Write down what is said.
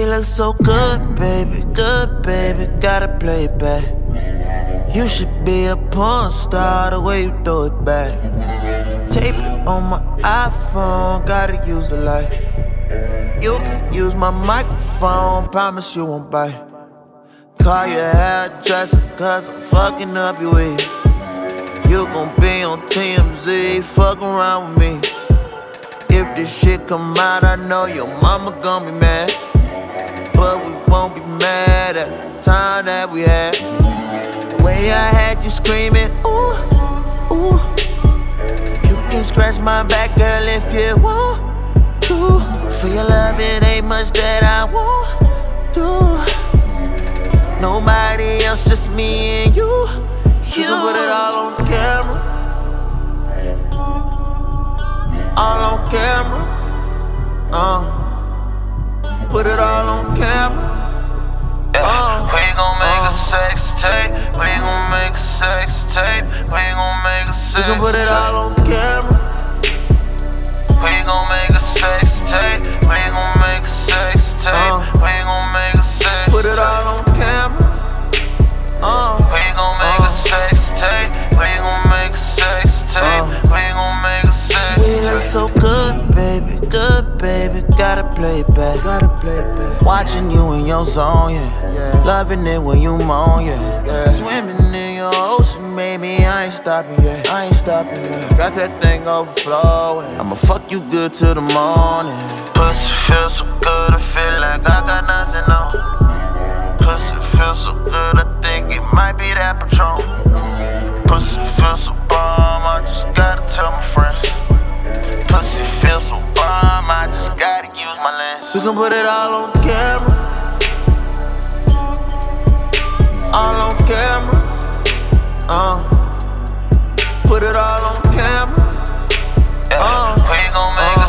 look so good, baby, gotta play it back. You should be a porn star the way you throw it back. Tape it on my iPhone, gotta use the light. You can use my microphone, promise you won't bite. Call your hairdresser, cause I'm fucking up your weed. You gon' be on TMZ, fuck around with me. If this shit come out, I know your mama gon' be mad. But we won't be mad at the time that we had. The way I had you screaming, ooh, ooh. You can scratch my back, girl, if you want to. For your love, it ain't much that I won't do. Nobody else, just me and you. You can put it all on camera. All on camera. Put it all on camera. We gon' make a sex tape. We gon' make a sex tape. We gon' make a sex tape. We can put it all on camera. We gon' make a sex tape. We gon' make a sex tape. We gon' make a sex tape. Put it all on camera. We gon' make a sex tape. We gon' make a sex tape. We gon' make a sex tape. We look so good, baby, gotta play it back, Watching you in your zone, yeah. Loving it when you moan, yeah. Swimming in your ocean, baby, I ain't stopping yet. Got that thing overflowing. I'ma fuck you good till the morning. Pussy feel so good, I feel like I got nothing on. Pussy feel so good, I think it might be that Patron. Pussy feel so bomb, I just gotta tell my friends. Pussy feel so bomb, I just gotta use my lens. We can put it all on camera. All on camera. Put it all on camera. We gon' make